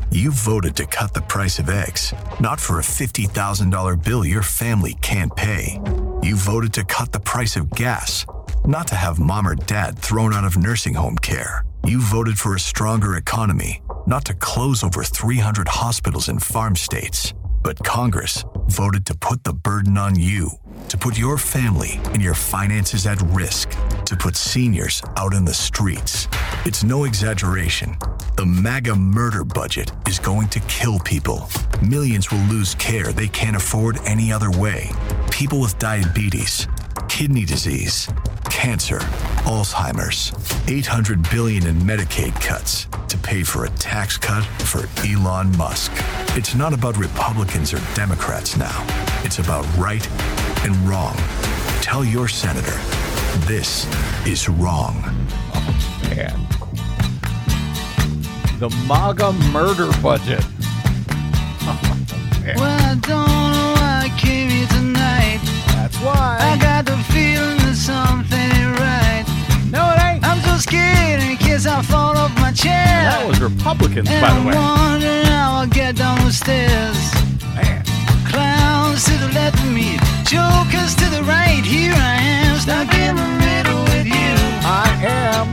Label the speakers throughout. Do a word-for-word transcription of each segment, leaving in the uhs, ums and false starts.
Speaker 1: You voted to cut the price of eggs, not for a fifty thousand dollars bill your family can't pay. You voted to cut the price of gas, not to have mom or dad thrown out of nursing home care. You voted for a stronger economy, not to close over three hundred hospitals in farm states. But Congress voted to put the burden on you, to put your family and your finances at risk, to put seniors out in the streets. It's no exaggeration. The MAGA murder budget is going to kill people. Millions will lose care they can't afford any other way. People with diabetes, kidney disease, cancer, Alzheimer's. eight hundred billion dollars in Medicaid cuts to pay for a tax cut for Elon Musk. It's not about Republicans or Democrats now. It's about right and wrong. Tell your senator, this is wrong.
Speaker 2: Man. The MAGA murder budget. Oh,
Speaker 3: well, I don't know why I came here tonight.
Speaker 2: That's why.
Speaker 3: I got the feeling that something ain't right.
Speaker 2: No, it ain't.
Speaker 3: I'm so scared in case I fall off my chair.
Speaker 2: That was Republicans,
Speaker 3: and
Speaker 2: by the
Speaker 3: I'm
Speaker 2: way.
Speaker 3: I'm wondering how I'll get down the stairs.
Speaker 2: Man.
Speaker 3: Clowns to the left of me, jokers to the right. Here I am, stuck in the middle with you.
Speaker 2: I am.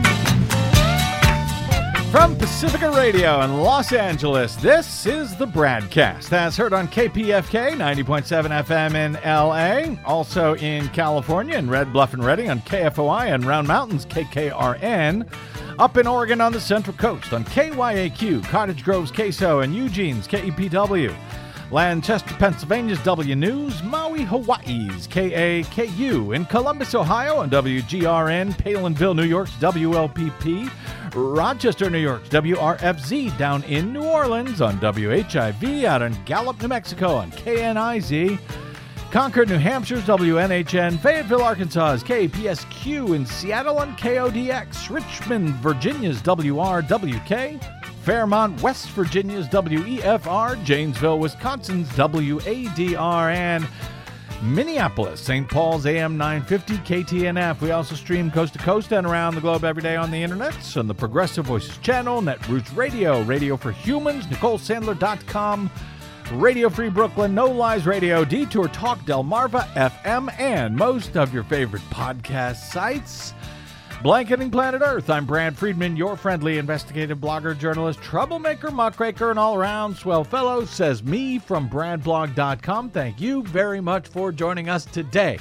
Speaker 2: From Pacifica Radio in Los Angeles, this is the Bradcast, as heard on K P F K ninety point seven F M in L A, also in California in Red Bluff and Redding on K F O I and Round Mountains K K R N, up in Oregon on the Central Coast on K Y A Q, Cottage Grove's K S O, and Eugene's K E P W. Lancaster, Pennsylvania's W News, Maui, Hawaii's K A K U, in Columbus, Ohio on W G R N, Palinville, New York's W L P P, Rochester, New York's W R F Z, down in New Orleans on W H I V, out in Gallup, New Mexico on K N I Z, Concord, New Hampshire's W N H N, Fayetteville, Arkansas's K P S Q, in Seattle on K O D X, Richmond, Virginia's W R W K, Fairmont, West Virginia's W E F R, Janesville, Wisconsin's W A D R, and Minneapolis, Saint Paul's A M nine fifty K T N F. We also stream coast to coast and around the globe every day on the internet, on the Progressive Voices channel, Netroots Radio, Radio for Humans, Nicole Sandler dot com, Radio Free Brooklyn, No Lies Radio, Detour Talk, Delmarva F M, and most of your favorite podcast sites. Blanketing Planet Earth, I'm Brad Friedman, your friendly investigative blogger, journalist, troublemaker, muckraker, and all-around swell fellow, says me from brad blog dot com. Thank you very much for joining us today.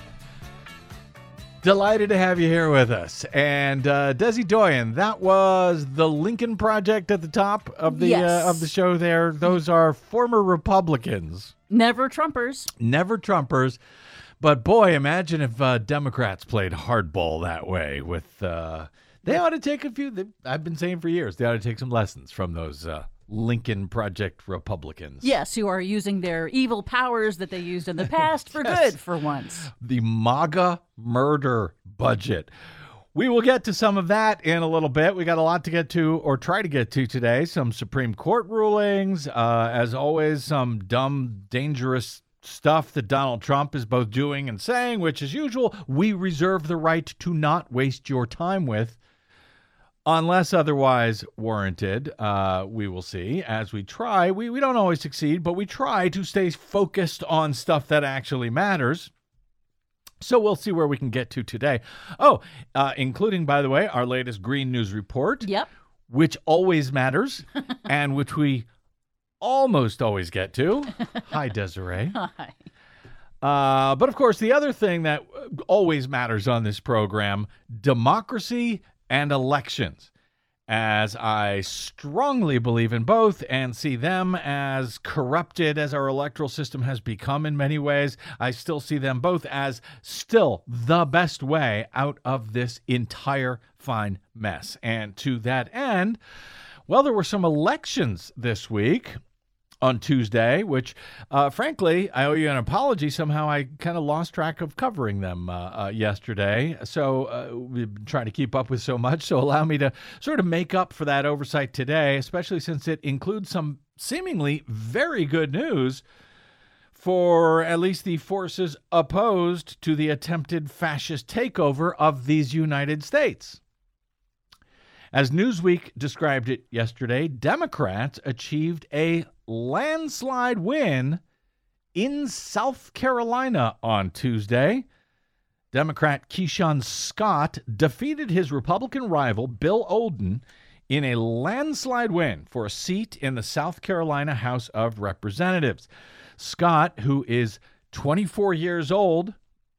Speaker 2: Delighted to have you here with us. And uh, Desi Doyen, that was the Lincoln Project at the top of the
Speaker 4: Yes.
Speaker 2: uh, of the show there. Those are former Republicans.
Speaker 4: Never Trumpers.
Speaker 2: Never Trumpers. But boy, imagine if uh, Democrats played hardball that way. With uh, they ought to take a few. They, I've been saying for years they ought to take some lessons from those uh, Lincoln Project Republicans.
Speaker 4: Yes, who are using their evil powers that they used in the past for
Speaker 2: Yes.
Speaker 4: good for once.
Speaker 2: The MAGA murder budget. We will get to some of that in a little bit. We got a lot to get to, or try to get to today. Some Supreme Court rulings. Uh, as always, some dumb, dangerous stuff that Donald Trump is both doing and saying, which, as usual, we reserve the right to not waste your time with, unless otherwise warranted. Uh, we will see as we try. We, we don't always succeed, but we try to stay focused on stuff that actually matters. So we'll see where we can get to today. Oh, uh, including, by the way, our latest Green News Report,
Speaker 4: Yep.
Speaker 2: which always matters and which we almost always get to. Hi, Desiree.
Speaker 4: Hi.
Speaker 2: Uh, but, of course, the other thing that always matters on this program, democracy and elections, as I strongly believe in both and see them as corrupted as our electoral system has become in many ways. I still see them both as still the best way out of this entire fine mess. And to that end, well, there were some elections this week on Tuesday, which, uh, frankly, I owe you an apology. Somehow I kind of lost track of covering them uh, uh, yesterday. So uh, we've been trying to keep up with so much. So allow me to sort of make up for that oversight today, especially since it includes some seemingly very good news for at least the forces opposed to the attempted fascist takeover of these United States. As Newsweek described it yesterday, Democrats achieved a landslide win in South Carolina on Tuesday. Democrat Keyshawn Scott defeated his Republican rival, Bill Olden, in a landslide win for a seat in the South Carolina House of Representatives. Scott, who is twenty-four years old,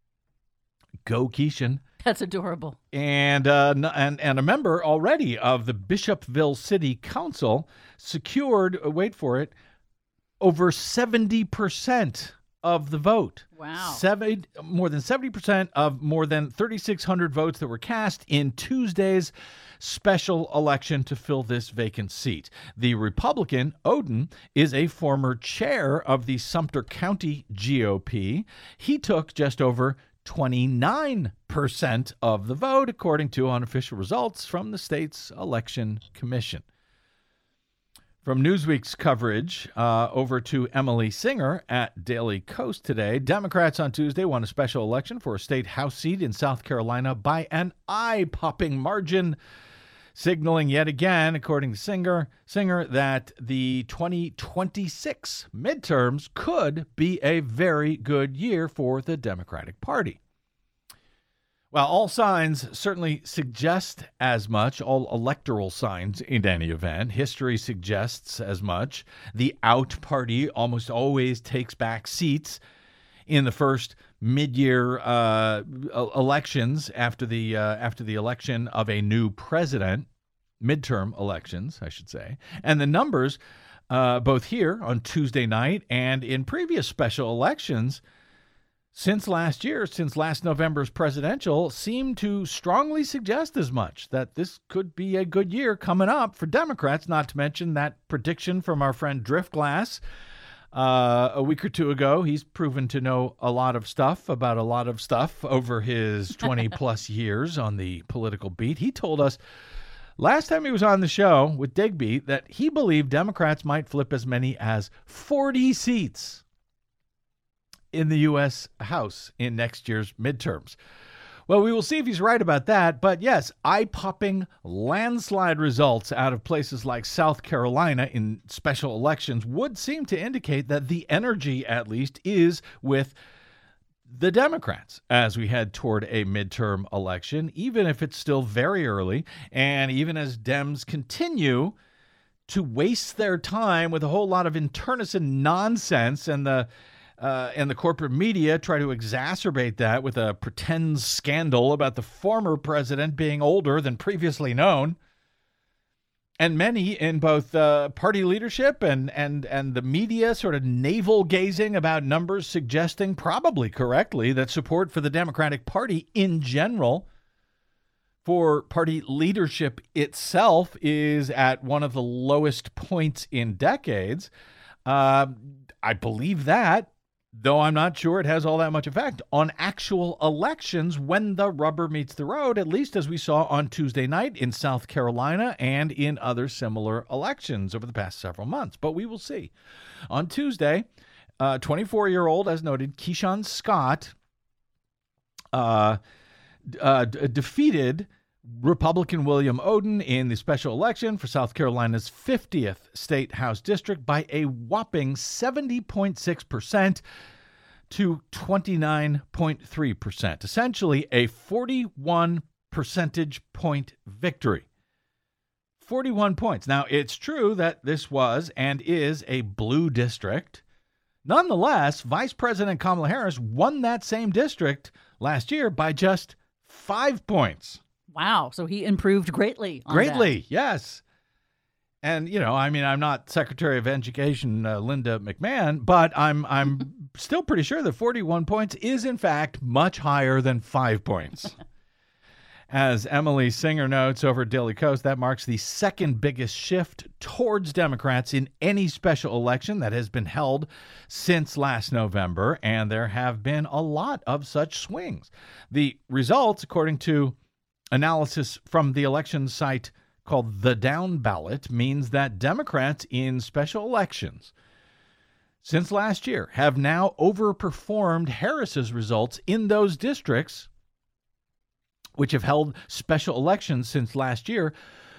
Speaker 2: go Keyshawn,
Speaker 4: That's adorable.
Speaker 2: and, uh, and, and a member already of the Bishopville City Council, secured, uh, wait for it, over seventy percent of the vote.
Speaker 4: Wow.
Speaker 2: Seven, more than seventy percent of more than thirty-six hundred votes that were cast in Tuesday's special election to fill this vacant seat. The Republican, Oden, is a former chair of the Sumter County G O P. He took just over twenty-nine percent of the vote, according to unofficial results from the state's election commission. From Newsweek's coverage, uh, over to Emily Singer at Daily Coast today. Democrats on Tuesday won a special election for a state House seat in South Carolina by an eye-popping margin, signaling yet again, according to Singer, Singer, that the twenty twenty-six midterms could be a very good year for the Democratic Party. Well, all signs certainly suggest as much, all electoral signs in any event. History suggests as much. The out party almost always takes back seats in the first mid-year uh, elections after the uh, after the election of a new president, midterm elections, I should say. And the numbers, uh, both here on Tuesday night and in previous special elections, since last year, since last November's presidential, seem to strongly suggest as much, that this could be a good year coming up for Democrats, not to mention that prediction from our friend Driftglass uh, a week or two ago. He's proven to know a lot of stuff about a lot of stuff over his twenty-plus years on the political beat. He told us last time he was on the show with Digby that he believed Democrats might flip as many as forty seats in the U S House in next year's midterms. Well, we will see if he's right about that. But yes, eye-popping landslide results out of places like South Carolina in special elections would seem to indicate that the energy, at least, is with the Democrats as we head toward a midterm election, even if it's still very early, and even as Dems continue to waste their time with a whole lot of internecine nonsense, and the Uh, and the corporate media try to exacerbate that with a pretend scandal about the former president being older than previously known. And many in both uh, party leadership and, and, and the media sort of navel-gazing about numbers suggesting, probably correctly, that support for the Democratic Party in general, for party leadership itself, is at one of the lowest points in decades. Uh, I believe that, though I'm not sure it has all that much effect on actual elections when the rubber meets the road, at least as we saw on Tuesday night in South Carolina and in other similar elections over the past several months. But we will see. On Tuesday, uh, twenty-four-year-old, as noted, Keyshawn Scott uh, uh, d- defeated Republican William Oden in the special election for South Carolina's fiftieth state House district by a whopping seventy point six percent to twenty-nine point three percent, essentially a forty-one percentage point victory. forty-one points. Now, it's true that this was and is a blue district. Nonetheless, Vice President Kamala Harris won that same district last year by just five points.
Speaker 4: Wow. So he improved greatly on
Speaker 2: Greatly,
Speaker 4: that.
Speaker 2: yes. And, you know, I mean, I'm not Secretary of Education uh, Linda McMahon, but I'm I'm still pretty sure that forty-one points is, in fact, much higher than five points. As Emily Singer notes over at Daily Coast, that marks the second biggest shift towards Democrats in any special election that has been held since last November, and there have been a lot of such swings. The results, according to analysis from the election site called The Down Ballot, means that Democrats in special elections since last year have now overperformed Harris's results in those districts, which have held special elections since last year,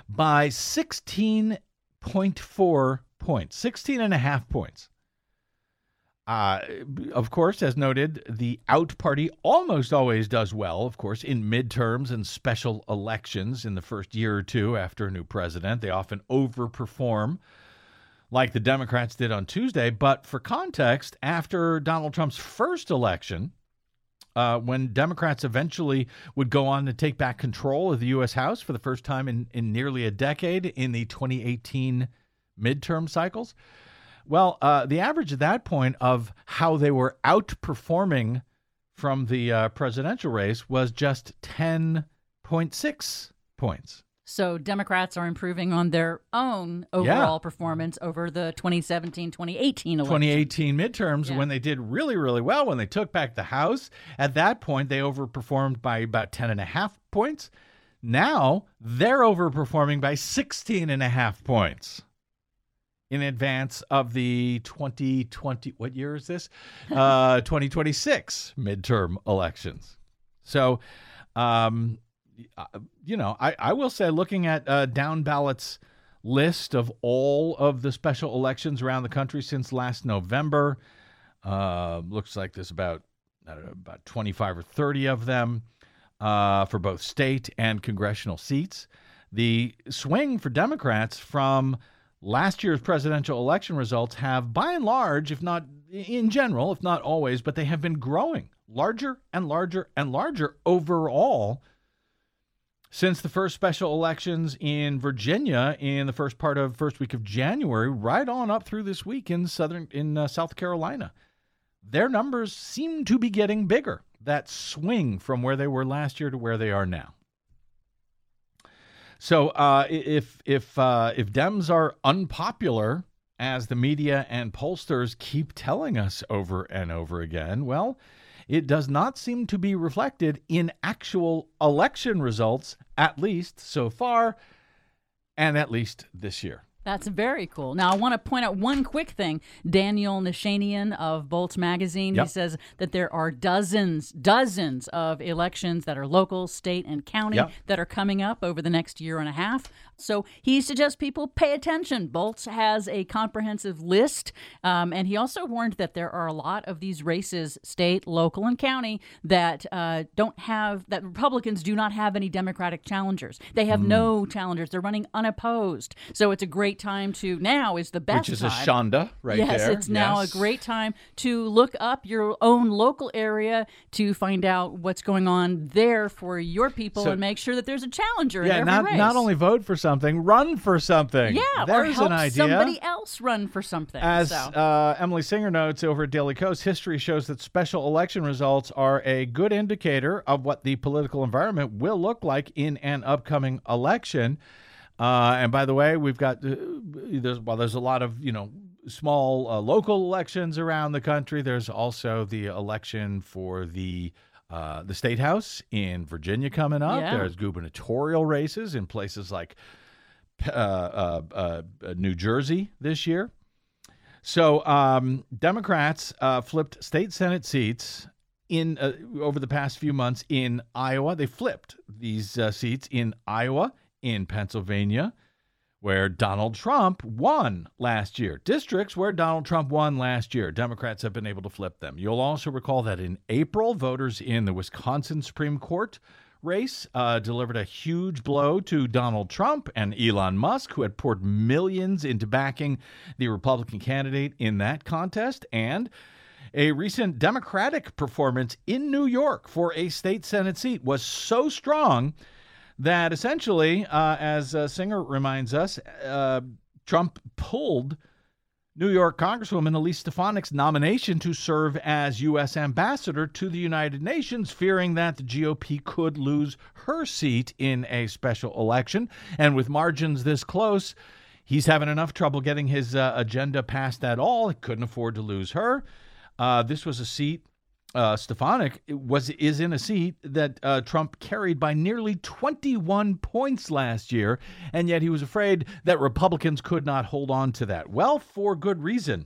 Speaker 2: by sixteen point four points, sixteen and a half points. Uh, of course, as noted, the out party almost always does well, of course, in midterms and special elections in the first year or two after a new president. They often overperform like the Democrats did on Tuesday. But for context, after Donald Trump's first election, uh, when Democrats eventually would go on to take back control of the U S House for the first time in, in nearly a decade in the twenty eighteen midterm cycles, well, uh, the average at that point of how they were outperforming from the uh, presidential race was just ten point six points.
Speaker 4: So Democrats are improving on their own overall yeah. performance over the twenty seventeen twenty eighteen election.
Speaker 2: twenty eighteen midterms,
Speaker 4: yeah.
Speaker 2: when they did really, really well, when they took back the House. At that point, they overperformed by about ten and a half points. Now they're overperforming by sixteen and a half points in advance of the twenty twenty, what year is this? Uh, twenty twenty-six midterm elections. So, um, you know, I, I will say, looking at uh, Down Ballot's list of all of the special elections around the country since last November, uh, looks like there's about, I don't know, about twenty-five or thirty of them uh, for both state and congressional seats. The swing for Democrats from last year's presidential election results have, by and large, if not in general, if not always, but they have been growing larger and larger and larger overall since the first special elections in Virginia in the first part of first week of January, right on up through this week in southern in uh, South Carolina. Their numbers seem to be getting bigger. That swing from where they were last year to where they are now. So uh, if if uh, if Dems are unpopular, as the media and pollsters keep telling us over and over again, well, it does not seem to be reflected in actual election results, at least so far, and at least this year.
Speaker 4: That's very cool. Now, I want to point out one quick thing. Daniel Nashanian of Bolts Magazine,
Speaker 2: yep.
Speaker 4: he says that there are dozens, dozens of elections that are local, state, and county
Speaker 2: yep.
Speaker 4: that are coming up over the next year and a half. So he suggests people pay attention. Bolts has a comprehensive list, um, and he also warned that there are a lot of these races, state, local, and county, that uh, don't have, that Republicans do not have any Democratic challengers. They have mm. no challengers. They're running unopposed. So it's a great time to, now is the best
Speaker 2: Which is
Speaker 4: time.
Speaker 2: a shonda right
Speaker 4: yes,
Speaker 2: there.
Speaker 4: Yes, it's now
Speaker 2: yes.
Speaker 4: a great time to look up your own local area to find out what's going on there for your people
Speaker 2: so,
Speaker 4: and make sure that there's a challenger
Speaker 2: yeah,
Speaker 4: in every
Speaker 2: not,
Speaker 4: race.
Speaker 2: not only vote for something, run for something.
Speaker 4: Yeah,
Speaker 2: There's
Speaker 4: or help
Speaker 2: an idea.
Speaker 4: somebody else run for something.
Speaker 2: As
Speaker 4: so.
Speaker 2: uh, Emily Singer notes over at Daily Kos, history shows that special election results are a good indicator of what the political environment will look like in an upcoming election. Uh, and by the way, we've got, uh, there's, well, there's a lot of, you know, small uh, local elections around the country. There's also the election for the uh, the state house in Virginia coming up.
Speaker 4: Yeah.
Speaker 2: There's gubernatorial races in places like uh, uh, uh, New Jersey this year. So um, Democrats uh, flipped state Senate seats in uh, over the past few months in Iowa. They flipped these uh, seats in Iowa, in Pennsylvania, where Donald Trump won last year. Districts where Donald Trump won last year. Democrats have been able to flip them. You'll also recall that in April, voters in the Wisconsin Supreme Court race uh, delivered a huge blow to Donald Trump and Elon Musk, who had poured millions into backing the Republican candidate in that contest. And a recent Democratic performance in New York for a state Senate seat was so strong that essentially, uh, as uh, Singer reminds us, uh, Trump pulled New York Congresswoman Elise Stefanik's nomination to serve as U S ambassador to the United Nations, fearing that the G O P could lose her seat in a special election. And with margins this close, he's having enough trouble getting his uh, agenda passed at all. He couldn't afford to lose her. Uh, this was a seat. Uh, Stefanik was is in a seat that uh, Trump carried by nearly twenty-one points last year, and yet he was afraid that Republicans could not hold on to that. Well, for good reason.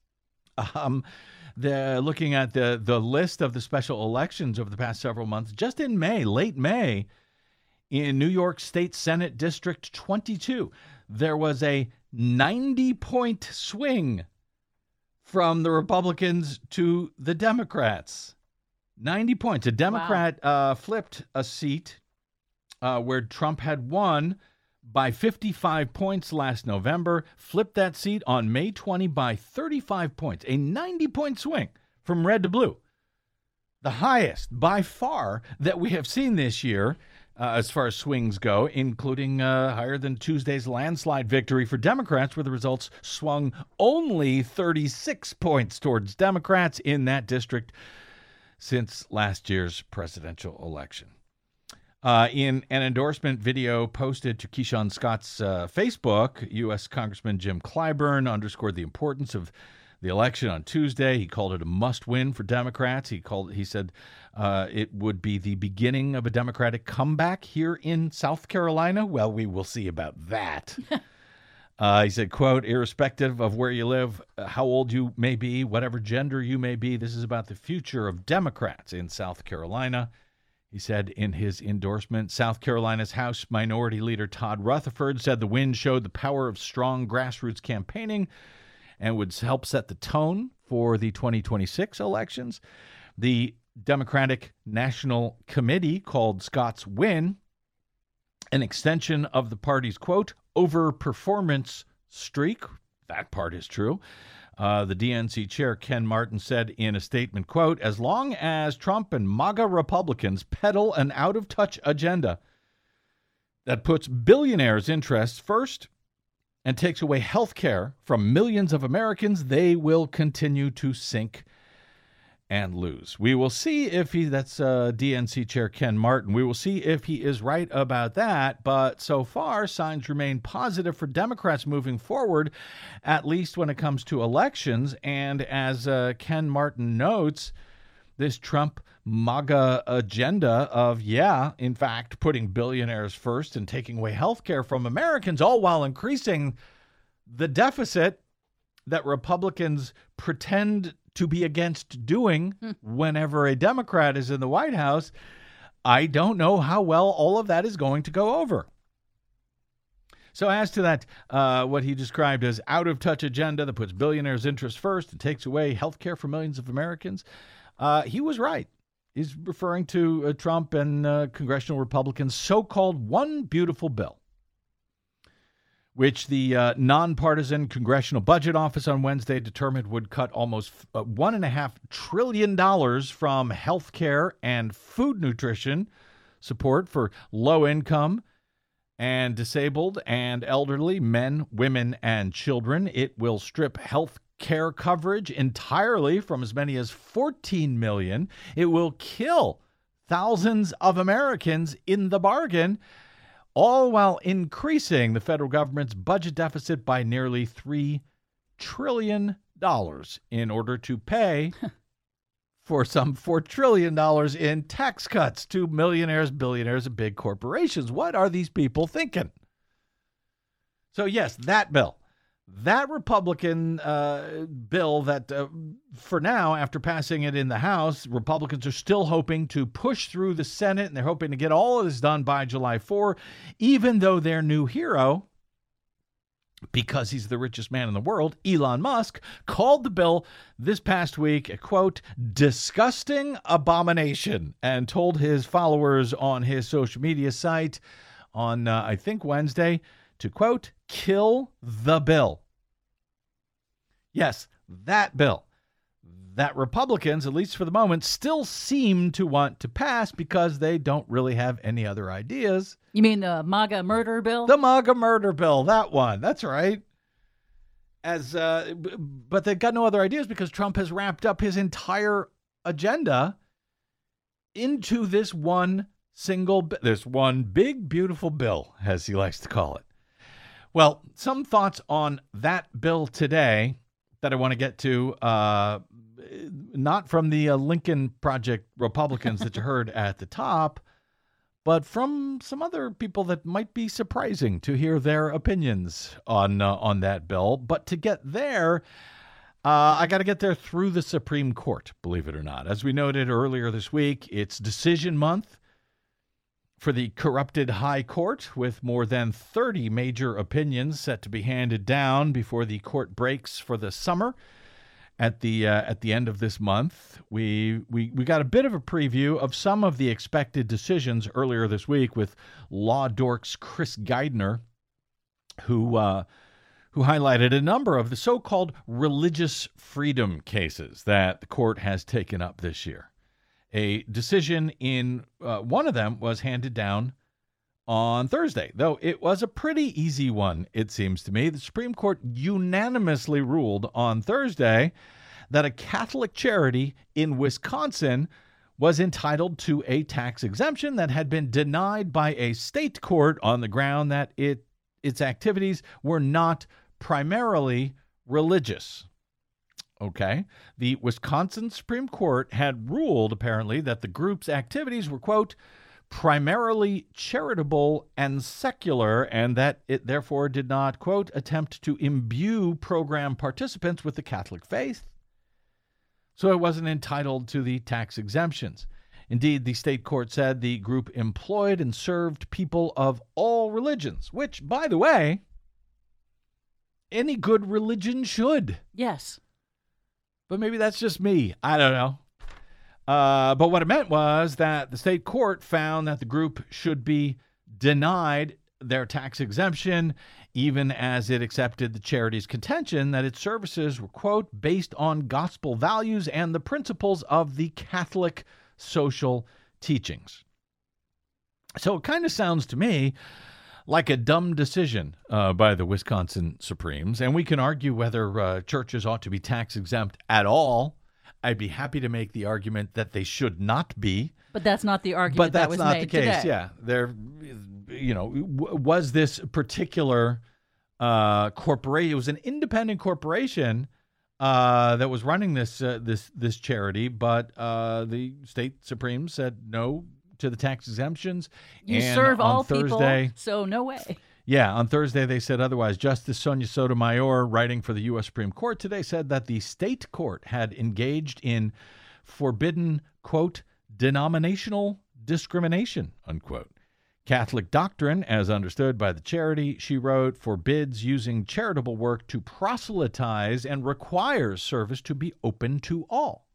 Speaker 2: Um, the looking at the the list of the special elections over the past several months, just in May, late May, in New York State Senate District twenty-two, there was a ninety-point swing from the Republicans to the Democrats. ninety points. A Democrat wow. uh, flipped a seat uh, where Trump had won by fifty-five points last November, flipped that seat on May twentieth by thirty-five points, a ninety-point swing from red to blue. The highest by far that we have seen this year uh, as far as swings go, including uh, higher than Tuesday's landslide victory for Democrats, where the results swung only thirty-six points towards Democrats in that district since last year's presidential election. Uh, in an endorsement video posted to Keyshawn Scott's uh, Facebook, U S Congressman Jim Clyburn underscored the importance of the election on Tuesday. He called it a must-win for Democrats. He called. He said uh, it would be the beginning of a Democratic comeback here in South Carolina. Well, we will see about that. uh, he said, quote, irrespective of where you live, how old you may be, whatever gender you may be, this is about the future of Democrats in South Carolina. He said in his endorsement, South Carolina's House Minority Leader Todd Rutherford said the win showed the power of strong grassroots campaigning and would help set the tone for the twenty twenty-six elections. The Democratic National Committee called Scott's win an extension of the party's, quote, overperformance streak. That part is true. Uh, the D N C chair, Ken Martin, said in a statement, quote, as long as Trump and MAGA Republicans peddle an out-of-touch agenda that puts billionaires' interests first and takes away health care from millions of Americans, they will continue to sink and lose. We will see if he, that's uh, D N C Chair Ken Martin, we will see if he is right about that. But so far, signs remain positive for Democrats moving forward, at least when it comes to elections. And as uh, Ken Martin notes, this Trump MAGA agenda of, yeah, in fact, putting billionaires first and taking away health care from Americans, all while increasing the deficit that Republicans pretend to be against doing whenever a Democrat is in the White House. I don't know how well all of that is going to go over. So as to that, uh, what he described as out-of-touch agenda that puts billionaires' interests first and takes away health care for millions of Americans, uh, he was right. He's referring to uh, Trump and uh, congressional Republicans' so-called One Beautiful Bill, which the uh, nonpartisan Congressional Budget Office on Wednesday determined would cut almost uh, one point five trillion dollars from health care and food nutrition support for low-income and disabled and elderly men, women, and children. It will strip health care coverage entirely from as many as fourteen million. It will kill thousands of Americans in the bargain, all while increasing the federal government's budget deficit by nearly three trillion dollars in order to pay for some four trillion dollars in tax cuts to millionaires, billionaires, and big corporations. What are these people thinking? So, yes, that bill. That Republican uh, bill that, uh, for now, after passing it in the House, Republicans are still hoping to push through the Senate, and they're hoping to get all of this done by July fourth, even though their new hero, because he's the richest man in the world, Elon Musk, called the bill this past week a, quote, disgusting abomination, and told his followers on his social media site on, uh, I think, Wednesday, to, quote, kill the bill. Yes, that bill that Republicans, at least for the moment, still seem to want to pass because they don't really have any other ideas.
Speaker 4: You mean the MAGA murder bill?
Speaker 2: The MAGA murder bill, that one. That's right. As, uh, b- but they've got no other ideas because Trump has wrapped up his entire agenda into this one single, this one big, beautiful bill, as he likes to call it. Well, some thoughts on that bill today that I want to get to, uh, not from the uh, Lincoln Project Republicans that you heard at the top, but from some other people that might be surprising to hear their opinions on uh, on that bill. But to get there, uh, I got to get there through the Supreme Court, believe it or not. As we noted earlier this week, it's decision month for the corrupted High Court, with more than thirty major opinions set to be handed down before the court breaks for the summer at the uh, at the end of this month. We, we we got a bit of a preview of some of the expected decisions earlier this week with Law Dork's Chris Geidner, who uh, who highlighted a number of the so-called religious freedom cases that the court has taken up this year. A decision in uh, one of them was handed down on Thursday, though it was a pretty easy one, it seems to me. The Supreme Court unanimously ruled on Thursday that a Catholic charity in Wisconsin was entitled to a tax exemption that had been denied by a state court on the ground that it its activities were not primarily religious. Okay. The Wisconsin Supreme Court had ruled, apparently, that the group's activities were, quote, primarily charitable and secular, and that it therefore did not, quote, attempt to imbue program participants with the Catholic faith. So it wasn't entitled to the tax exemptions. Indeed, the state court said the group employed and served people of all religions, which, by the way, any good religion should.
Speaker 4: Yes.
Speaker 2: But maybe that's just me. I don't know. Uh, but what it meant was that the state court found that the group should be denied their tax exemption, even as it accepted the charity's contention that its services were, quote, based on gospel values and the principles of the Catholic social teachings. So it kind of sounds to me like a dumb decision uh, by the Wisconsin Supremes, and we can argue whether uh, churches ought to be tax exempt at all. I'd be happy to make the argument that they should not be.
Speaker 4: But that's not the argument
Speaker 2: but that's
Speaker 4: that was
Speaker 2: not
Speaker 4: made
Speaker 2: the case.
Speaker 4: today.
Speaker 2: Yeah, there, you know, w- was this particular uh, corporation? It was an independent corporation uh, that was running this uh, this this charity, but uh, the state Supreme said no to the tax exemptions.
Speaker 4: You
Speaker 2: and
Speaker 4: serve
Speaker 2: on
Speaker 4: all
Speaker 2: Thursday,
Speaker 4: people, so no way.
Speaker 2: Yeah, on Thursday they said otherwise. Justice Sonia Sotomayor, writing for the U S Supreme Court today, said that the state court had engaged in forbidden, quote, denominational discrimination, unquote. Catholic doctrine, as understood by the charity, she wrote, forbids using charitable work to proselytize and requires service to be open to all.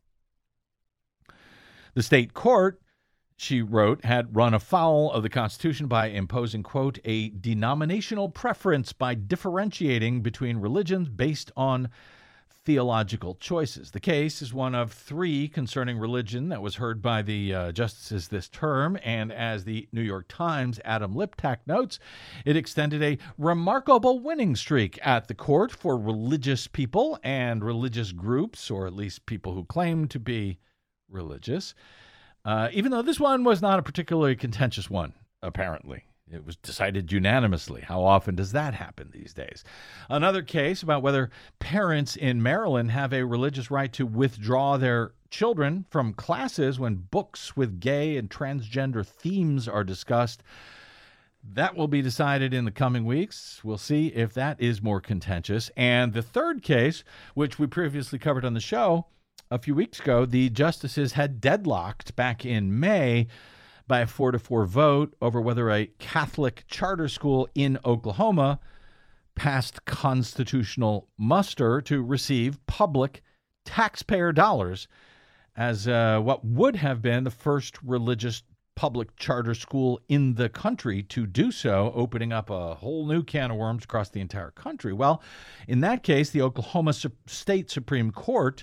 Speaker 2: The state court, she wrote, had run afoul of the Constitution by imposing, quote, a denominational preference by differentiating between religions based on theological choices. The case is one of three concerning religion that was heard by the uh, justices this term, and as the New York Times' Adam Liptak notes, it extended a remarkable winning streak at the court for religious people and religious groups, or at least people who claim to be religious. Uh, even though this one was not a particularly contentious one, apparently. It was decided unanimously. How often does that happen these days? Another case about whether parents in Maryland have a religious right to withdraw their children from classes when books with gay and transgender themes are discussed. That will be decided in the coming weeks. We'll see if that is more contentious. And the third case, which we previously covered on the show, a few weeks ago, the justices had deadlocked back in May by a four to four vote over whether a Catholic charter school in Oklahoma passed constitutional muster to receive public taxpayer dollars as uh, what would have been the first religious public charter school in the country to do so, opening up a whole new can of worms across the entire country. Well, in that case, the Oklahoma State Supreme Court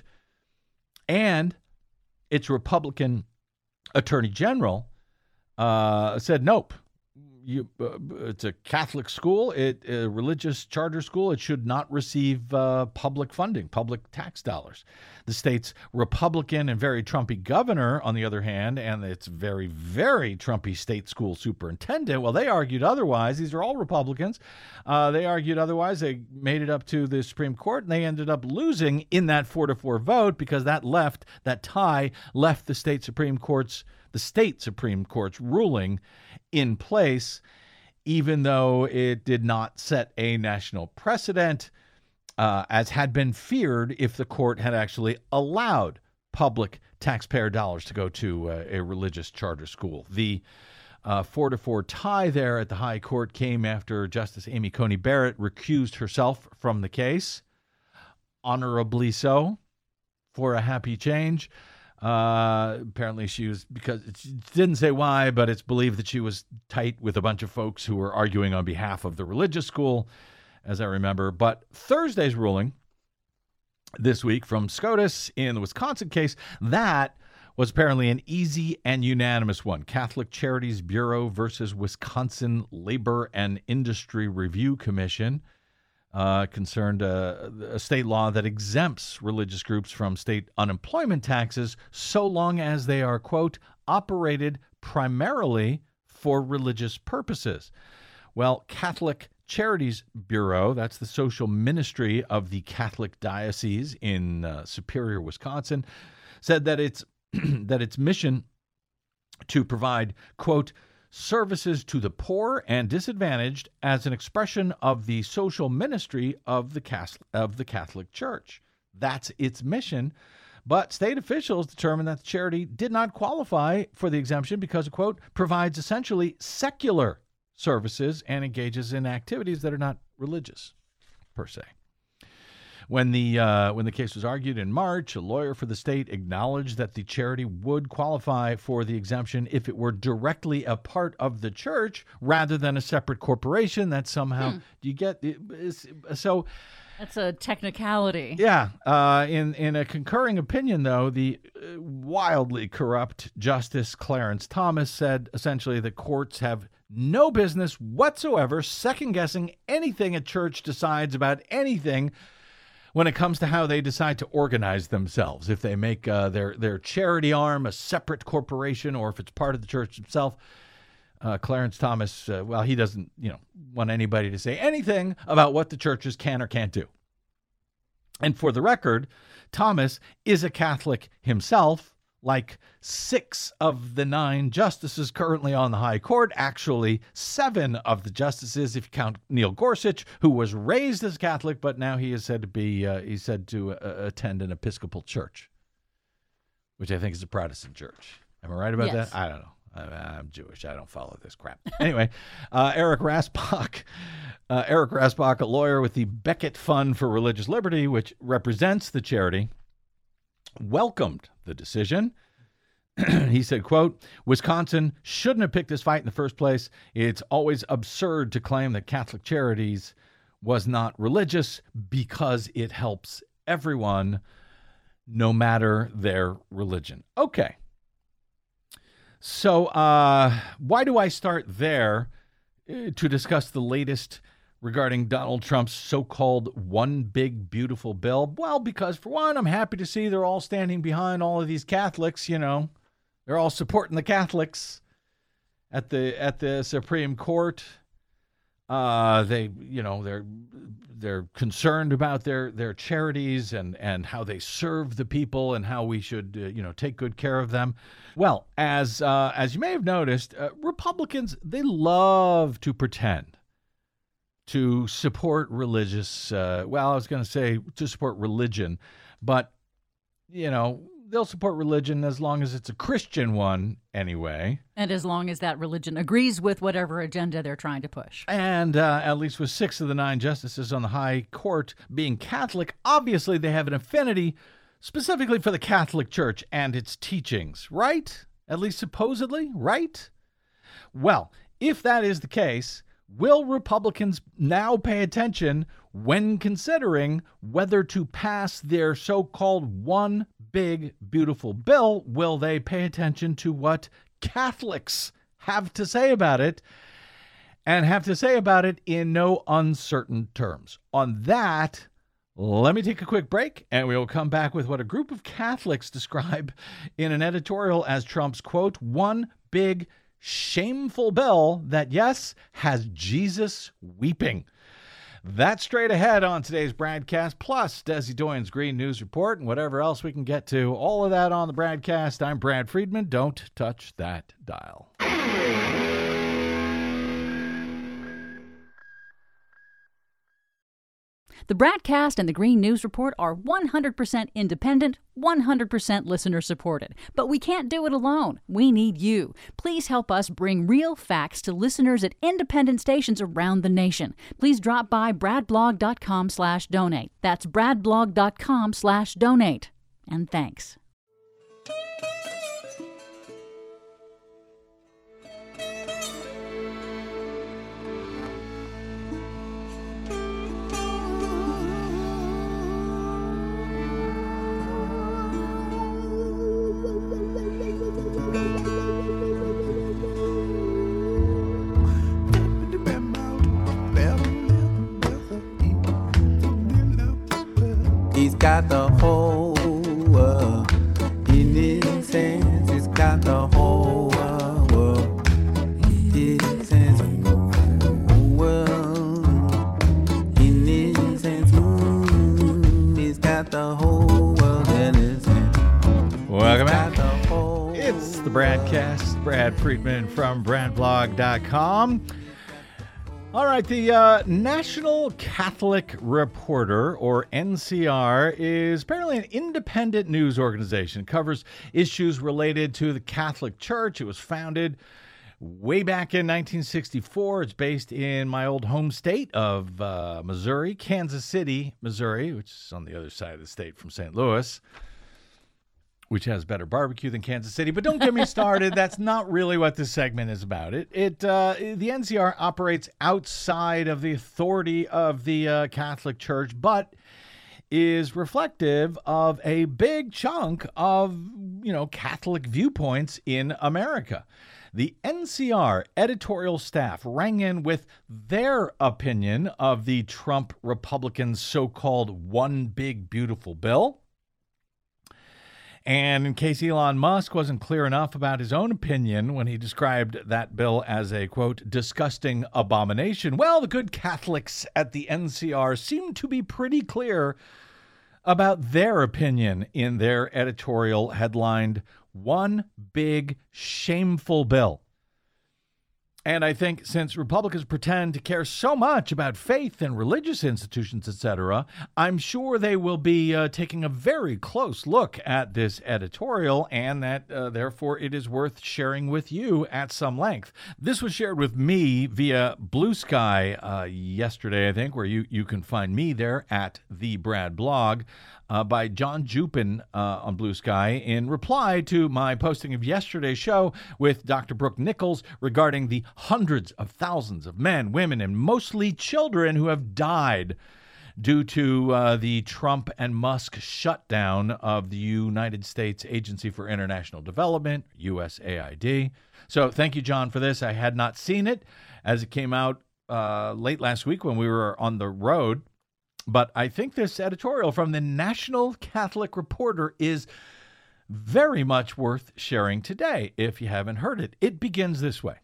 Speaker 2: and its Republican Attorney General uh, said, nope, you, uh, it's a Catholic school, it a religious charter school. It should not receive uh, public funding, public tax dollars. The state's Republican and very Trumpy governor, on the other hand, and its very, very Trumpy state school superintendent, well, they argued otherwise. These are all Republicans. Uh, they argued otherwise. They made it up to the Supreme Court, and they ended up losing in that four to four vote because that left, that tie left the state Supreme Court's, the state Supreme Court's ruling in place, even though it did not set a national precedent, uh, as had been feared if the court had actually allowed public taxpayer dollars to go to uh, a religious charter school. The Uh, four to four tie there at the High Court came after Justice Amy Coney Barrett recused herself from the case. Honorably so, for a happy change. Uh, apparently she was, because it didn't say why, but it's believed that she was tight with a bunch of folks who were arguing on behalf of the religious school, as I remember. But Thursday's ruling this week from SCOTUS in the Wisconsin case, that was apparently an easy and unanimous one. Catholic Charities Bureau versus Wisconsin Labor and Industry Review Commission uh, concerned uh, a state law that exempts religious groups from state unemployment taxes so long as they are, quote, operated primarily for religious purposes. Well, Catholic Charities Bureau, that's the social ministry of the Catholic Diocese in uh, Superior, Wisconsin, said that it's that its mission to provide, quote, services to the poor and disadvantaged as an expression of the social ministry of the Catholic, of the Catholic Church. That's its mission. But state officials determined that the charity did not qualify for the exemption because, quote, provides essentially secular services and engages in activities that are not religious, per se. When the uh, when the case was argued in March, a lawyer for the state acknowledged that the charity would qualify for the exemption if it were directly a part of the church rather than a separate corporation that somehow, hmm. do you get, so...
Speaker 4: That's a technicality.
Speaker 2: Yeah. Uh, in, in a concurring opinion, though, the wildly corrupt Justice Clarence Thomas said essentially that courts have no business whatsoever second-guessing anything a church decides about anything when it comes to how they decide to organize themselves. If they make uh, their, their charity arm a separate corporation or if it's part of the church itself. Uh, Clarence Thomas, uh, well, he doesn't, you know, want anybody to say anything about what the churches can or can't do. And for the record, Thomas is a Catholic himself, like six of the nine justices currently on the High Court. Actually, seven of the justices, if you count Neil Gorsuch, who was raised as Catholic, but now he is said to be, uh, he's said to uh, attend an Episcopal church, which I think is a Protestant church. Am I right about
Speaker 4: yes.
Speaker 2: that? I don't know. I'm Jewish. I don't follow this crap. Anyway, uh, Eric Rasbach, uh, Eric Rasbach, a lawyer with the Becket Fund for Religious Liberty, which represents the charity, welcomed the decision. He said, quote, Wisconsin shouldn't have picked this fight in the first place. It's always absurd to claim that Catholic Charities was not religious because it helps everyone, no matter their religion. Okay. So uh, why do I start there uh, to discuss the latest regarding Donald Trump's so-called one big beautiful bill? Well, because for one, I'm happy to see they're all standing behind all of these Catholics. You know, they're all supporting the Catholics at the at the Supreme Court. Uh, they, you know, they're they're concerned about their their charities and and how they serve the people and how we should uh, you know take good care of them. Well, as uh, as you may have noticed, uh, Republicans, they love to pretend to support religious. Uh, well, I was going to say to support religion, but you know. They'll support religion as long as it's a Christian one anyway.
Speaker 4: And as long as that religion agrees with whatever agenda they're trying to push.
Speaker 2: And uh, at least with six of the nine justices on the High Court being Catholic, obviously they have an affinity specifically for the Catholic Church and its teachings, right? At least supposedly, right? Well, if that is the case, will Republicans now pay attention when considering whether to pass their so-called one big, beautiful bill? Will they pay attention to what Catholics have to say about it and have to say about it in no uncertain terms? On that, let me take a quick break and we will come back with what a group of Catholics describe in an editorial as Trump's, quote, one big shameful bill that, yes, has Jesus weeping. That's straight ahead on today's broadcast, plus Desi Doyen's Green News Report and whatever else we can get to. All of that on the broadcast. I'm Brad Friedman. Don't touch that dial.
Speaker 4: The BradCast and the Green News Report are one hundred percent independent, one hundred percent listener supported. But we can't do it alone. We need you. Please help us bring real facts to listeners at independent stations around the nation. Please drop by bradblog.com slash donate. That's bradblog.com slash donate. And thanks.
Speaker 5: He's got the whole world in his hands. He's got the whole uh, world in his hands. Whole world in his hands. Mm, he's got the whole world in his hands.
Speaker 2: Welcome back. It's the BradCast. Brad Friedman from brad blog dot com. All right, the uh, National Catholic Reporter, or N C R, is apparently an independent news organization. It covers issues related to the Catholic Church. It was founded way back in nineteen sixty-four. It's based in my old home state of uh, Missouri, Kansas City, Missouri, which is on the other side of the state from Saint Louis, which has better barbecue than Kansas City. But don't get me started. That's not really what this segment is about. It, it, uh, the N C R operates outside of the authority of the uh, Catholic Church, but is reflective of a big chunk of, you know, Catholic viewpoints in America. The N C R editorial staff rang in with their opinion of the Trump Republicans' so-called One Big Beautiful Bill. And in case Elon Musk wasn't clear enough about his own opinion when he described that bill as a, quote, disgusting abomination, well, the good Catholics at the N C R seem to be pretty clear about their opinion in their editorial headlined, One Big Shameful Bill. And I think since Republicans pretend to care so much about faith and religious institutions, et cetera, I'm sure they will be uh, taking a very close look at this editorial, and that, uh, therefore, it is worth sharing with you at some length. This was shared with me via Blue Sky uh, yesterday, I think, where you, you can find me there at the Brad Blog. Uh, by John Jupin uh, on Blue Sky in reply to my posting of yesterday's show with Doctor Brooke Nichols regarding the hundreds of thousands of men, women, and mostly children who have died due to uh, the Trump and Musk shutdown of the United States Agency for International Development, U S A I D. So thank you, John, for this. I had not seen it as it came out uh, late last week when we were on the road. But I think this editorial from the National Catholic Reporter is very much worth sharing today, if you haven't heard it. It begins this way.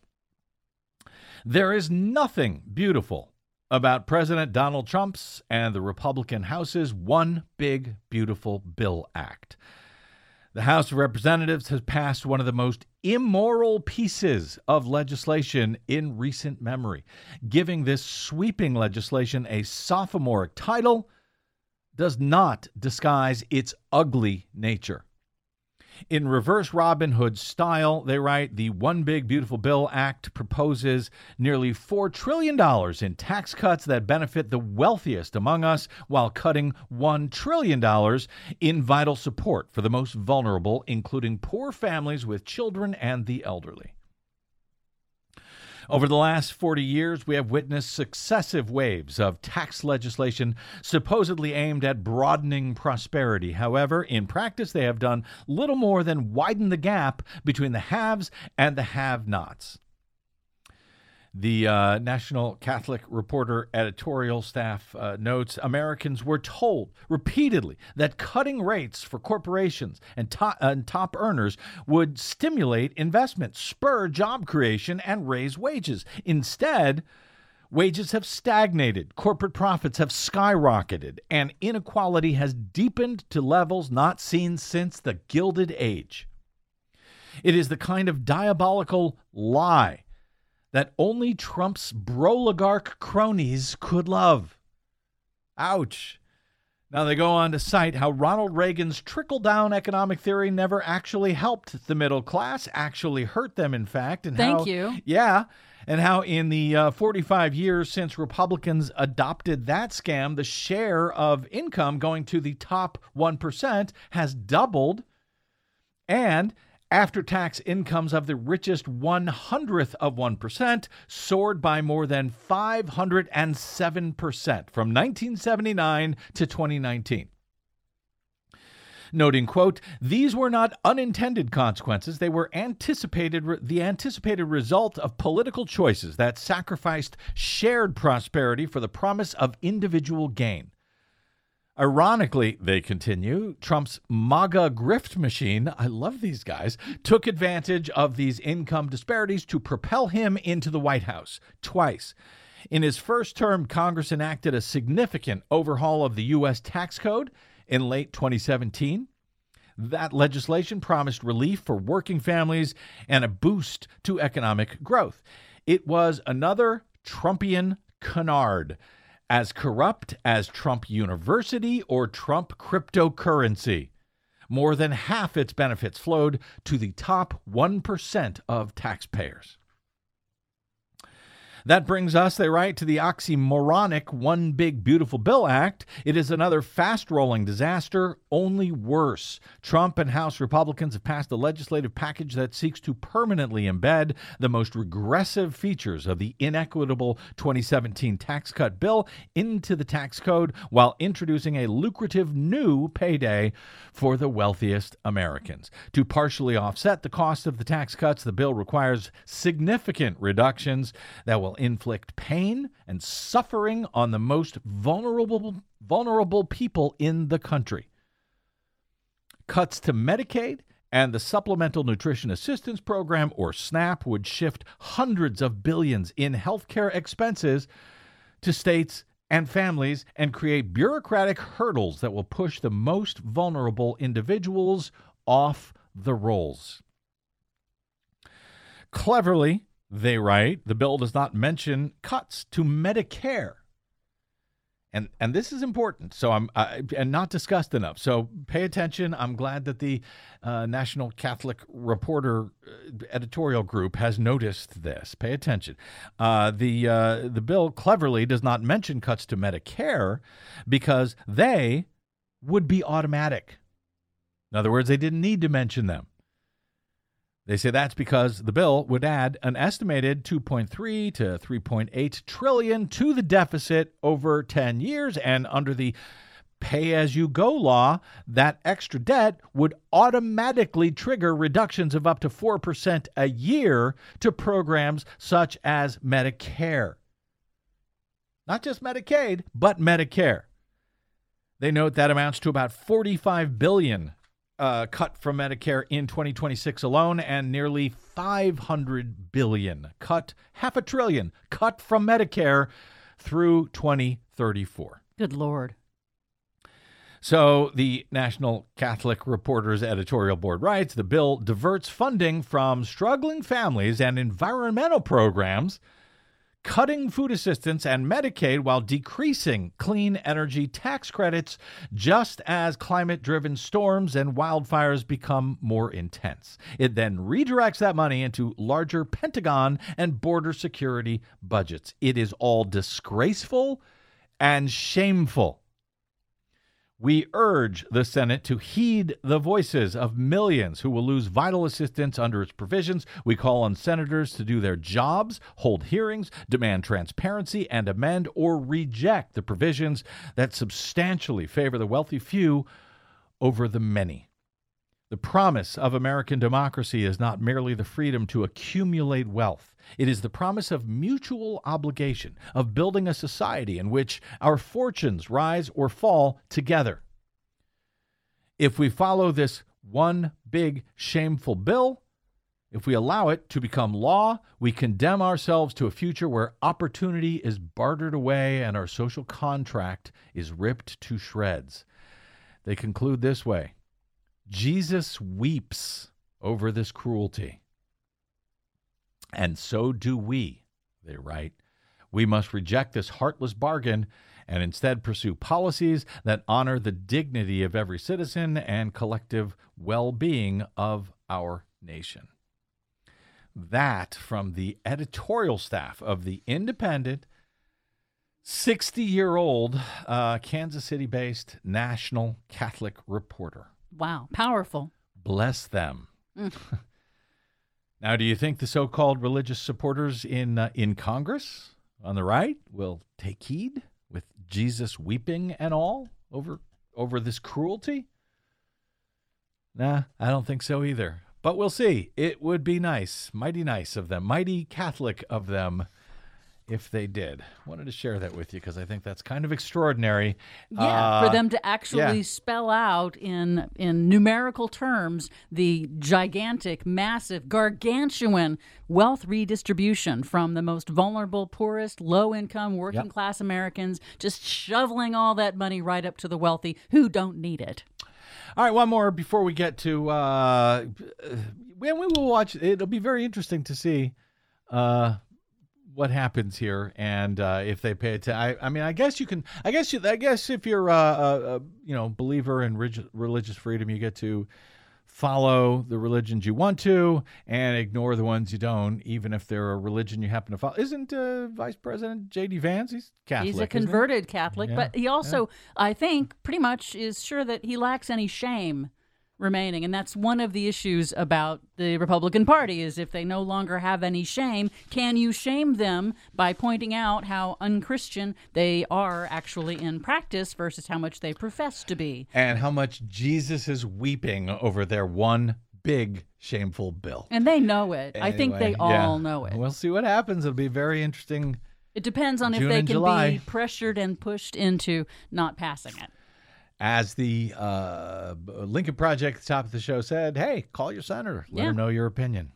Speaker 2: There is nothing beautiful about President Donald Trump's and the Republican House's One Big Beautiful Bill Act. The House of Representatives has passed one of the most immoral pieces of legislation in recent memory. Giving this sweeping legislation a sophomoric title does not disguise its ugly nature. In reverse Robin Hood style, they write, the One Big Beautiful Bill Act proposes nearly four trillion dollars in tax cuts that benefit the wealthiest among us while cutting one trillion dollars in vital support for the most vulnerable, including poor families with children and the elderly. Over the last forty years, we have witnessed successive waves of tax legislation supposedly aimed at broadening prosperity. However, in practice, they have done little more than widen the gap between the haves and the have-nots. The uh, National Catholic Reporter editorial staff uh, notes Americans were told repeatedly that cutting rates for corporations and top, and top earners would stimulate investment, spur job creation, and raise wages. Instead, wages have stagnated, corporate profits have skyrocketed, and inequality has deepened to levels not seen since the Gilded Age. It is the kind of diabolical lie that only Trump's broligarch cronies could love. Ouch. Now they go on to cite how Ronald Reagan's trickle-down economic theory never actually helped the middle class, actually hurt them, in fact. And
Speaker 4: Thank
Speaker 2: how,
Speaker 4: you.
Speaker 2: Yeah, and how in the uh, forty-five years since Republicans adopted that scam, the share of income going to the top one percent has doubled, and after-tax incomes of the richest one hundredth of one percent soared by more than five hundred seven percent from nineteen seventy-nine to twenty nineteen. Noting, quote, these were not unintended consequences. They were anticipated, the anticipated result of political choices that sacrificed shared prosperity for the promise of individual gain. Ironically, they continue, Trump's MAGA grift machine, I love these guys, took advantage of these income disparities to propel him into the White House twice. In his first term, Congress enacted a significant overhaul of the U S tax code in late twenty seventeen. That legislation promised relief for working families and a boost to economic growth. It was another Trumpian canard, as corrupt as Trump University or Trump cryptocurrency. More than half its benefits flowed to the top one percent of taxpayers. That brings us, they write, to the oxymoronic One Big Beautiful Bill Act. It is another fast-rolling disaster, only worse. Trump and House Republicans have passed a legislative package that seeks to permanently embed the most regressive features of the inequitable twenty seventeen tax cut bill into the tax code while introducing a lucrative new payday for the wealthiest Americans. To partially offset the cost of the tax cuts, the bill requires significant reductions that will inflict pain and suffering on the most vulnerable vulnerable people in the country. Cuts to Medicaid and the Supplemental Nutrition Assistance Program, or SNAP, would shift hundreds of billions in healthcare expenses to states and families and create bureaucratic hurdles that will push the most vulnerable individuals off the rolls. Cleverly, they write, the bill does not mention cuts to Medicare. And and this is important, so I'm uh, and not discussed enough. So pay attention. I'm glad that the uh, National Catholic Reporter editorial group has noticed this. Pay attention. Uh, the uh, the bill cleverly does not mention cuts to Medicare because they would be automatic. In other words, they didn't need to mention them. They say that's because the bill would add an estimated two point three to three point eight trillion to the deficit over ten years, and under the pay-as-you-go law, that extra debt would automatically trigger reductions of up to four percent a year to programs such as Medicare. Not just Medicaid, but Medicare. They note that amounts to about forty-five billion dollars Uh, cut from Medicare in twenty twenty-six alone, and nearly five hundred billion dollars cut, half a trillion cut from Medicare through twenty thirty-four.
Speaker 4: Good Lord.
Speaker 2: So the National Catholic Reporter's editorial board writes, the bill diverts funding from struggling families and environmental programs, cutting food assistance and Medicaid while decreasing clean energy tax credits just as climate-driven storms and wildfires become more intense. It then redirects that money into larger Pentagon and border security budgets. It is all disgraceful and shameful. We urge the Senate to heed the voices of millions who will lose vital assistance under its provisions. We call on senators to do their jobs, hold hearings, demand transparency, and amend or reject the provisions that substantially favor the wealthy few over the many. The promise of American democracy is not merely the freedom to accumulate wealth. It is the promise of mutual obligation, of building a society in which our fortunes rise or fall together. If we follow this one big shameful bill, if we allow it to become law, we condemn ourselves to a future where opportunity is bartered away and our social contract is ripped to shreds. They conclude this way: Jesus weeps over this cruelty. And so do we, they write. We must reject this heartless bargain and instead pursue policies that honor the dignity of every citizen and collective well-being of our nation. That from the editorial staff of The Independent, sixty-year-old uh, Kansas City-based National Catholic Reporter.
Speaker 4: Wow, powerful.
Speaker 2: Bless them.
Speaker 4: Mm.
Speaker 2: Now, do you think the so-called religious supporters in uh, in Congress on the right will take heed with Jesus weeping and all over over this cruelty? Nah, I don't think so either. But we'll see. It would be nice, mighty nice of them, mighty Catholic of them, if they did. Wanted to share that with you because I think that's kind of extraordinary.
Speaker 4: Yeah,
Speaker 2: Uh,
Speaker 4: for them to actually
Speaker 2: yeah.
Speaker 4: spell out in in numerical terms the gigantic, massive, gargantuan wealth redistribution from the most vulnerable, poorest, low-income, working-class Americans, just shoveling all that money right up to the wealthy who don't need it.
Speaker 2: All right, one more before we get to, uh, we, we will watch, it'll be very interesting to see uh, what happens here and uh, if they pay attention. I, I mean, I guess you can, I guess, you, I guess if you're a, a, a you know, believer in relig- religious freedom, you get to follow the religions you want to and ignore the ones you don't, even if they're a religion you happen to follow. Isn't uh, Vice President J D Vance, he's Catholic,
Speaker 4: He's a
Speaker 2: isn't he?
Speaker 4: converted Catholic,
Speaker 2: Yeah,
Speaker 4: but he also, I think, pretty much is sure that he lacks any shame remaining. And that's one of the issues about the Republican Party is if they no longer have any shame, can you shame them by pointing out how unchristian they are actually in practice versus how much they profess to be?
Speaker 2: And how much Jesus is weeping over their one big shameful bill.
Speaker 4: And they know it. I think they
Speaker 2: Anyway,
Speaker 4: all
Speaker 2: yeah.
Speaker 4: know it.
Speaker 2: We'll see what happens. It'll be very interesting.
Speaker 4: It depends on
Speaker 2: June
Speaker 4: if they
Speaker 2: and
Speaker 4: can
Speaker 2: July.
Speaker 4: be pressured and pushed into not passing it.
Speaker 2: As the uh, Lincoln Project at the top of the show said, hey, call your senator. Let
Speaker 4: Yeah.
Speaker 2: him know your opinion.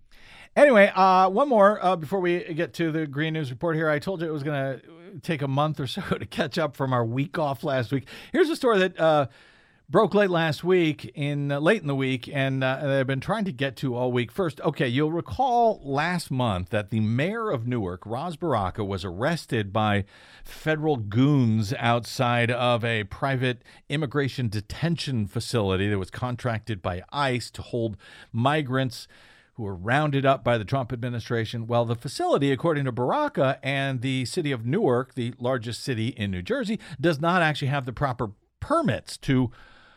Speaker 2: Anyway, uh, one more uh, before we get to the Green News Report here. I told you it was going to take a month or so to catch up from our week off last week. Here's a story that uh, broke late last week, in uh, late in the week, and uh, I've been trying to get to all week. First, okay, you'll recall last month that the mayor of Newark, Ras Baraka, was arrested by federal goons outside of a private immigration detention facility that was contracted by ICE to hold migrants who were rounded up by the Trump administration. Well, the facility, according to Baraka and the city of Newark, the largest city in New Jersey, does not actually have the proper permits to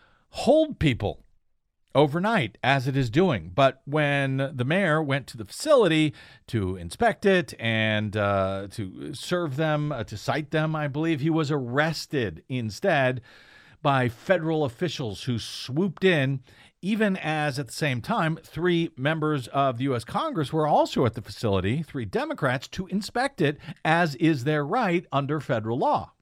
Speaker 2: hold people overnight, as it is doing. But when the mayor went to the facility to inspect it and uh, to serve them, uh, to cite them, I believe, he was arrested instead by federal officials who swooped in, even as at the same time, three members of the U S Congress were also at the facility, three Democrats, to inspect it, as is their right under federal law.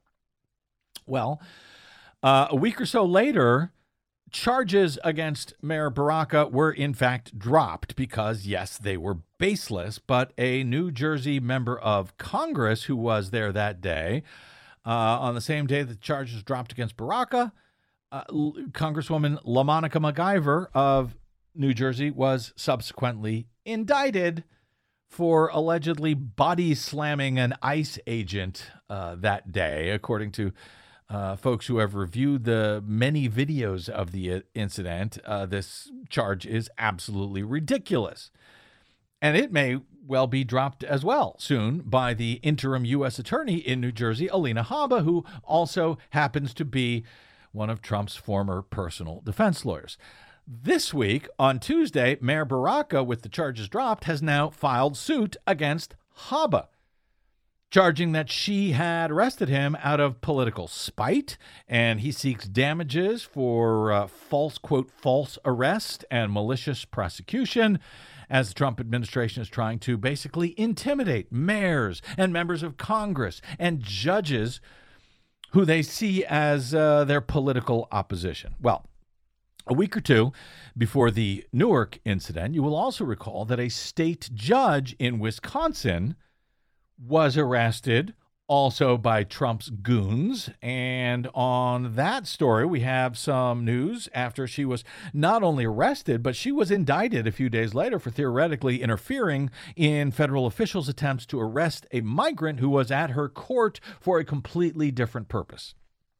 Speaker 2: Well, uh, a week or so later, charges against Mayor Baraka were in fact dropped because, yes, they were baseless, but a New Jersey member of Congress who was there that day, uh, on the same day that the charges dropped against Baraka, uh, L- Congresswoman LaMonica MacIver of New Jersey was subsequently indicted for allegedly body slamming an ICE agent uh, that day, according to Uh, folks who have reviewed the many videos of the incident. Uh, this charge is absolutely ridiculous. And it may well be dropped as well soon by the interim U S attorney in New Jersey, Alina Habba, who also happens to be one of Trump's former personal defense lawyers. This week, on Tuesday, Mayor Baraka, with the charges dropped, has now filed suit against Habba, charging that she had arrested him out of political spite, and he seeks damages for uh, false, quote, false arrest and malicious prosecution, as the Trump administration is trying to basically intimidate mayors and members of Congress and judges who they see as uh, their political opposition. Well, a week or two before the Newark incident, you will also recall that a state judge in Wisconsin was arrested also by Trump's goons. And on that story, we have some news after she was not only arrested, but she was indicted a few days later for theoretically interfering in federal officials' attempts to arrest a migrant who was at her court for a completely different purpose.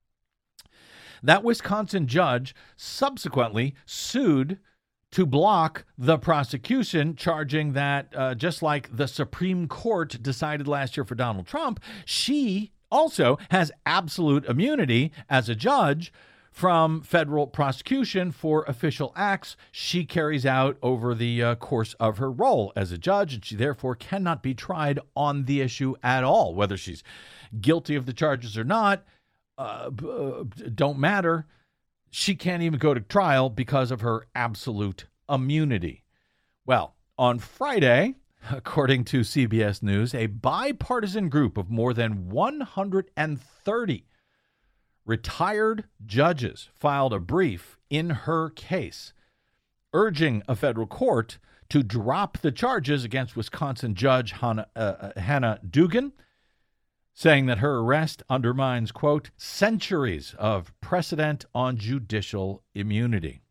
Speaker 2: That Wisconsin judge subsequently sued to block the prosecution, charging that uh, just like the Supreme Court decided last year for Donald Trump, she also has absolute immunity as a judge from federal prosecution for official acts she carries out over the uh, course of her role as a judge, and she therefore cannot be tried on the issue at all. Whether she's guilty of the charges or not, uh, uh, don't matter. She can't even go to trial because of her absolute immunity. Well, on Friday, according to C B S News, a bipartisan group of more than one hundred thirty retired judges filed a brief in her case, urging a federal court to drop the charges against Wisconsin Judge Hannah, uh, Hannah Duggan, saying that her arrest undermines, quote, centuries of precedent on judicial immunity.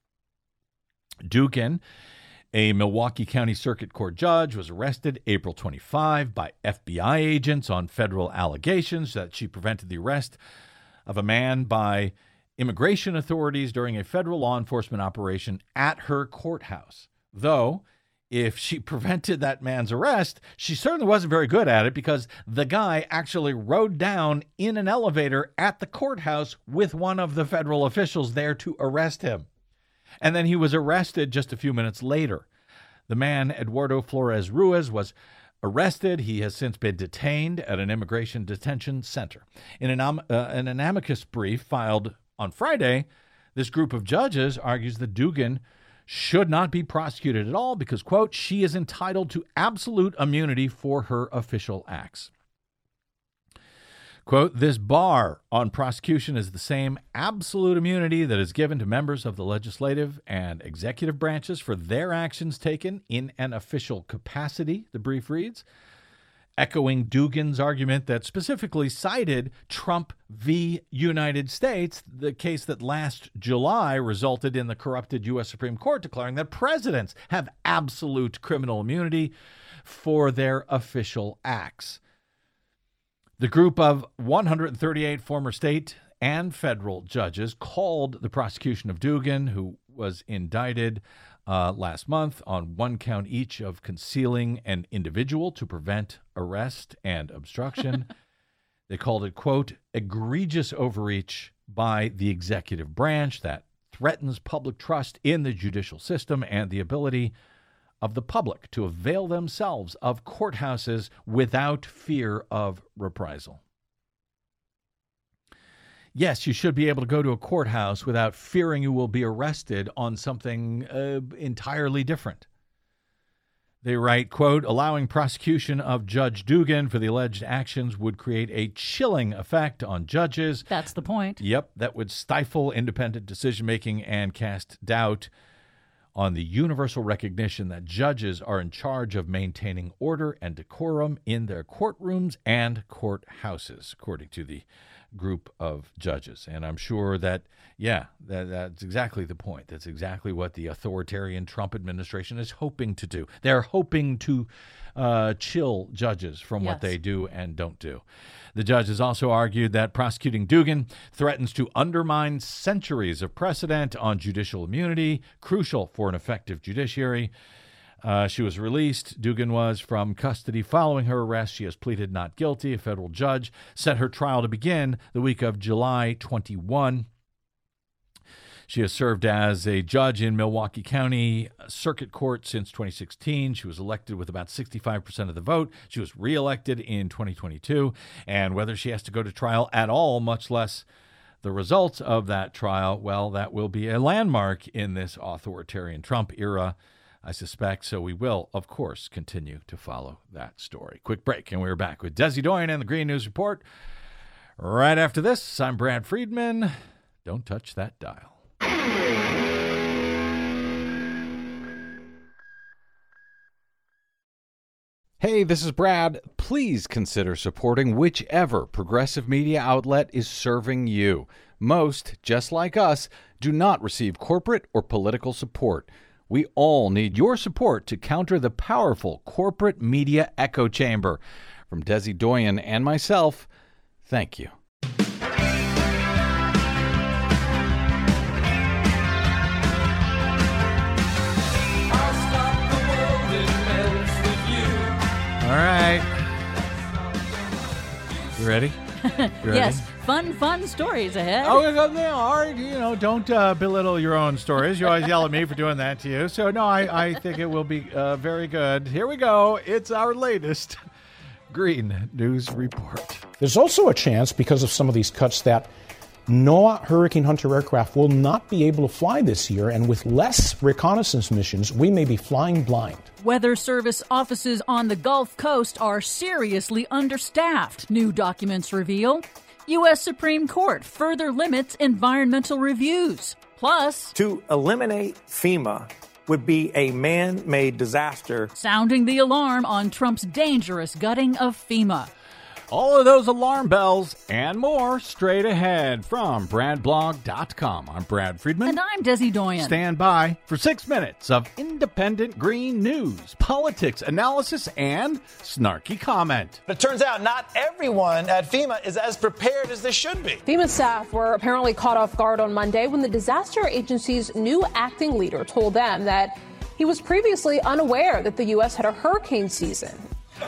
Speaker 2: Duggan, a Milwaukee County Circuit Court judge, was arrested April twenty-fifth by F B I agents on federal allegations that she prevented the arrest of a man by immigration authorities during a federal law enforcement operation at her courthouse. Though, if she prevented that man's arrest, she certainly wasn't very good at it because the guy actually rode down in an elevator at the courthouse with one of the federal officials there to arrest him. And then he was arrested just a few minutes later. The man, Eduardo Flores Ruiz, was arrested. He has since been detained at an immigration detention center. In an, um, uh, an amicus brief filed on Friday, this group of judges argues that Duggan should not be prosecuted at all because, quote, she is entitled to absolute immunity for her official acts. Quote, this bar on prosecution is the same absolute immunity that is given to members of the legislative and executive branches for their actions taken in an official capacity, the brief reads, echoing Duggan's argument that specifically cited Trump v. United States, the case that last July resulted in the corrupted U S Supreme Court declaring that presidents have absolute criminal immunity for their official acts. The group of one hundred thirty-eight former state and federal judges called the prosecution of Duggan, who was indicted uh, last month on one count each of concealing an individual to prevent arrest and obstruction. They called it, quote, egregious overreach by the executive branch that threatens public trust in the judicial system and the ability of the public to avail themselves of courthouses without fear of reprisal. Yes, you should be able to go to a courthouse without fearing you will be arrested on something uh, entirely different. They write, quote, allowing prosecution of Judge Duggan for the alleged actions would create a chilling effect on judges.
Speaker 4: That's the point.
Speaker 2: Yep, that would stifle independent decision-making and cast doubt on the universal recognition that judges are in charge of maintaining order and decorum in their courtrooms and courthouses, according to the group of judges. And I'm sure that, yeah, that, that's exactly the point. That's exactly what the authoritarian Trump administration is hoping to do. They're hoping to uh, chill judges from
Speaker 4: Yes.
Speaker 2: what they do and don't do. The judges also argued that prosecuting Duggan threatens to undermine centuries of precedent on judicial immunity, crucial for an effective judiciary. Uh, she was released, Duggan was, from custody following her arrest. She has pleaded not guilty. A federal judge set her trial to begin the week of July twenty-first. She has served as a judge in Milwaukee County Circuit Court since twenty sixteen. She was elected with about sixty-five percent of the vote. She was reelected in twenty twenty-two. And whether she has to go to trial at all, much less the results of that trial, well, that will be a landmark in this authoritarian Trump era, I suspect. So we will, of course, continue to follow that story. Quick break, and we're back with Desi Doyen and the Green News Report. Right after this, I'm Brad Friedman. Don't touch that dial. Hey, this is Brad. Please consider supporting whichever progressive media outlet is serving you. Most, just like us, do not receive corporate or political support. We all need your support to counter the powerful corporate media echo chamber. From Desi Doyen and myself, thank you. All right. You ready? You ready?
Speaker 4: Yes. Fun, fun stories ahead.
Speaker 2: Oh, they are. You know, don't uh, belittle your own stories. You always yell at me for doing that to you. So, no, I, I think it will be uh, very good. Here we go. It's our latest Green News Report.
Speaker 6: There's also a chance, because of some of these cuts, that NOAA Hurricane Hunter aircraft will not be able to fly this year, and with less reconnaissance missions, we may be flying blind.
Speaker 4: Weather Service offices on the Gulf Coast are seriously understaffed, new documents reveal. U S Supreme Court further limits environmental reviews. Plus,
Speaker 7: to eliminate FEMA would be a man-made disaster.
Speaker 4: Sounding the alarm on Trump's dangerous gutting of FEMA.
Speaker 2: All of those alarm bells and more straight ahead from Brad Blog dot com. I'm Brad Friedman.
Speaker 4: And I'm Desi Doyen.
Speaker 2: Stand by for six minutes of independent green news, politics, analysis, and snarky comment.
Speaker 8: But it turns out not everyone at FEMA is as prepared as they should be.
Speaker 9: FEMA staff were apparently caught off guard on Monday when the disaster agency's new acting leader told them that he was previously unaware that the U S had a hurricane season.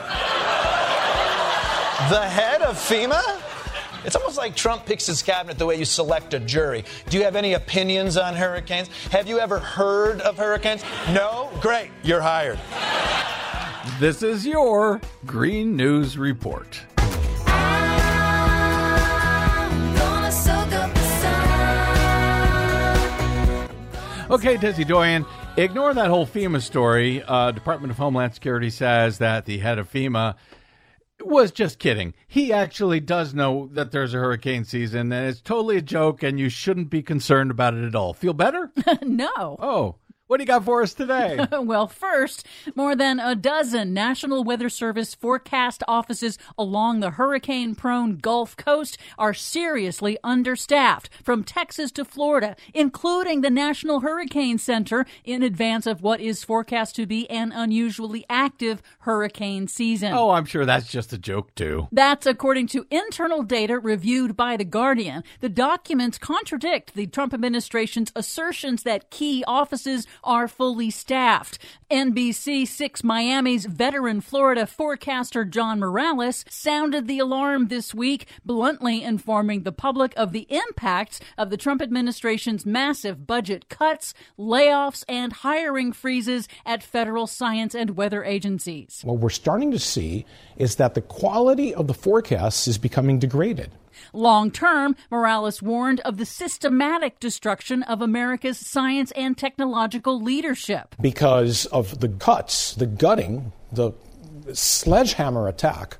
Speaker 8: The head of FEMA? It's almost like Trump picks his cabinet the way you select a jury. Do you have any opinions on hurricanes? Have you ever heard of hurricanes? No? Great. You're hired.
Speaker 2: This is your Green News Report. Okay, Desi Doyen, ignore that whole FEMA story. Uh, Department of Homeland Security says that the head of FEMA was just kidding. He actually does know that there's a hurricane season, and it's totally a joke, and you shouldn't be concerned about it at all. Feel better?
Speaker 4: No.
Speaker 2: Oh. What do you got for us today?
Speaker 4: Well, first, more than a dozen National Weather Service forecast offices along the hurricane-prone Gulf Coast are seriously understaffed, from Texas to Florida, including the National Hurricane Center, in advance of what is forecast to be an unusually active hurricane season.
Speaker 2: Oh, I'm sure that's just a joke, too.
Speaker 4: That's according to internal data reviewed by The Guardian. The documents contradict the Trump administration's assertions that key offices are fully staffed. N B C six Miami's veteran Florida forecaster John Morales sounded the alarm this week, bluntly informing the public of the impacts of the Trump administration's massive budget cuts, layoffs, and hiring freezes at federal science and weather agencies.
Speaker 6: What we're starting to see is that the quality of the forecasts is becoming degraded.
Speaker 4: Long term, Morales warned of the systematic destruction of America's science and technological leadership.
Speaker 6: Because of the cuts, the gutting, the sledgehammer attack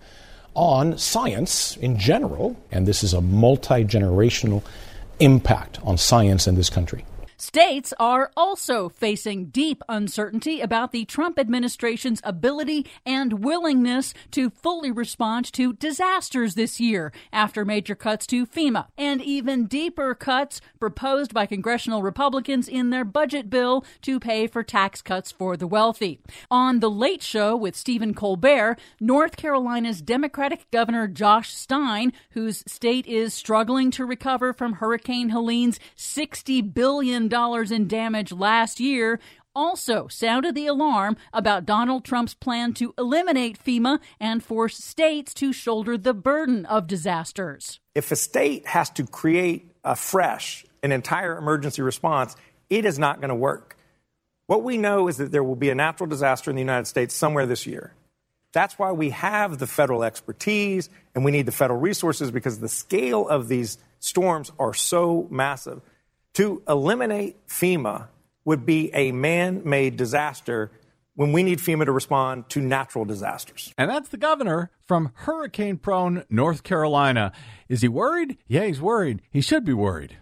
Speaker 6: on science in general, and this is a multi-generational impact on science in this country.
Speaker 4: States are also facing deep uncertainty about the Trump administration's ability and willingness to fully respond to disasters this year after major cuts to FEMA, and even deeper cuts proposed by congressional Republicans in their budget bill to pay for tax cuts for the wealthy. On The Late Show with Stephen Colbert, North Carolina's Democratic Governor Josh Stein, whose state is struggling to recover from Hurricane Helene's sixty billion dollars in damage last year, also sounded the alarm about Donald Trump's plan to eliminate FEMA and force states to shoulder the burden of disasters.
Speaker 7: If a state has to create afresh an entire emergency response, it is not going to work. What we know is that there will be a natural disaster in the United States somewhere this year. That's why we have the federal expertise and we need the federal resources, because the scale of these storms are so massive. To eliminate FEMA would be a man-made disaster when we need FEMA to respond to natural disasters.
Speaker 2: And that's the governor from hurricane-prone North Carolina. Is he worried? Yeah, he's worried. He should be worried.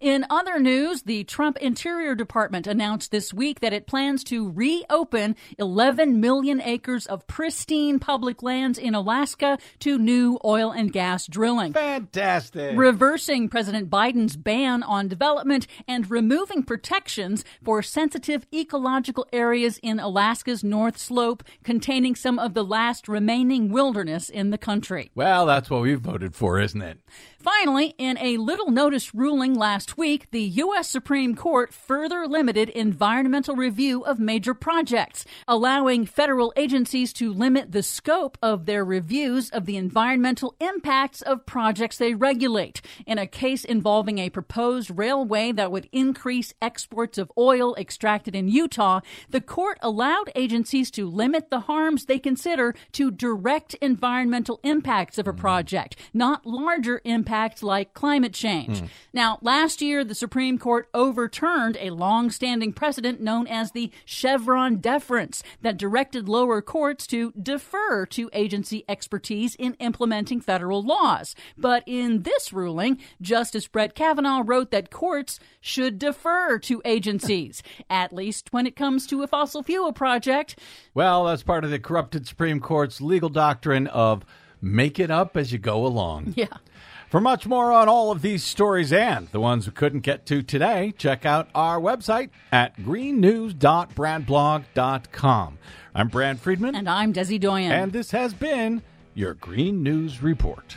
Speaker 4: In other news, the Trump Interior Department announced this week that it plans to reopen eleven million acres of pristine public lands in Alaska to new oil and gas drilling.
Speaker 2: Fantastic.
Speaker 4: Reversing President Biden's ban on development and removing protections for sensitive ecological areas in Alaska's North Slope, containing some of the last remaining wilderness in the country.
Speaker 2: Well, that's what we voted for, isn't it?
Speaker 4: Finally, in a little notice ruling last week, the U S Supreme Court further limited environmental review of major projects, allowing federal agencies to limit the scope of their reviews of the environmental impacts of projects they regulate. In a case involving a proposed railway that would increase exports of oil extracted in Utah, the court allowed agencies to limit the harms they consider to direct environmental impacts of a project, not larger impacts like climate change. Mm. Now, last year, the Supreme Court overturned a long-standing precedent known as the Chevron deference that directed lower courts to defer to agency expertise in implementing federal laws. But in this ruling, Justice Brett Kavanaugh wrote that courts should defer to agencies, at least when it comes to a fossil fuel project.
Speaker 2: Well, that's part of the corrupted Supreme Court's legal doctrine of make it up as you go along.
Speaker 4: Yeah.
Speaker 2: For much more on all of these stories and the ones we couldn't get to today, check out our website at green news dot brad blog dot com. I'm Brad Friedman.
Speaker 4: And I'm Desi Doyen.
Speaker 2: And this has been your Green News Report.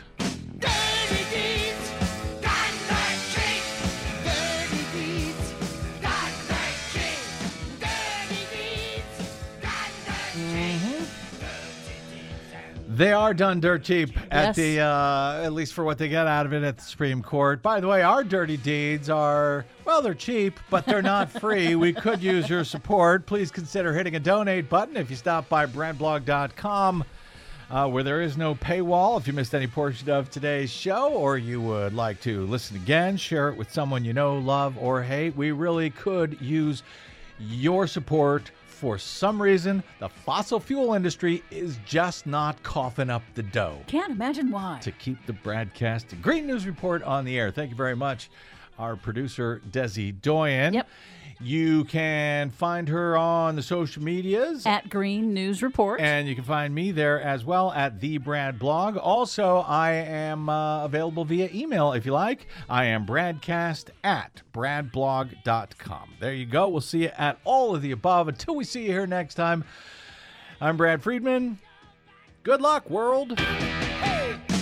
Speaker 2: They are done dirt cheap at
Speaker 4: yes.
Speaker 2: the uh, at least for what they get out of it at the Supreme Court. By the way, our dirty deeds are, well, they're cheap, but they're not free. We could use your support. Please consider hitting a donate button if you stop by brad blog dot com, uh, where there is no paywall. If you missed any portion of today's show or you would like to listen again, share it with someone you know, love, or hate, we really could use your support. For some reason, the fossil fuel industry is just not coughing up the dough.
Speaker 4: Can't imagine why.
Speaker 2: To keep the broadcast Green News Report on the air. Thank you very much, our producer, Desi Doyen.
Speaker 4: Yep.
Speaker 2: You can find her on the social medias.
Speaker 4: At Green News Report.
Speaker 2: And you can find me there as well at The Brad Blog. Also, I am uh, available via email if you like. I am bradcast at brad blog dot com. There you go. We'll see you at all of the above. Until we see you here next time, I'm Brad Friedman. Good luck, world. Hey!